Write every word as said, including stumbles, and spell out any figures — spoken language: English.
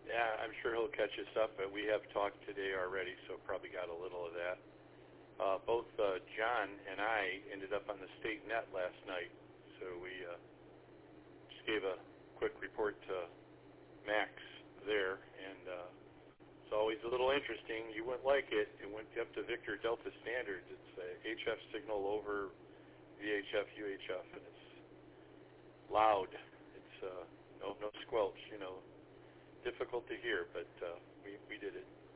Yeah, I'm sure he'll catch us up. But we have talked today already, so probably got a little of that. Uh, both uh, John and I ended up on the state net last night, so we uh, just gave a quick report to Max there, and uh, it's always a little interesting. You wouldn't like it. It went up to Victor Delta Standards. It's a H F signal over V H F, U H F, and it's loud. It's uh, no no squelch, you know, difficult to hear, but uh, we we did it.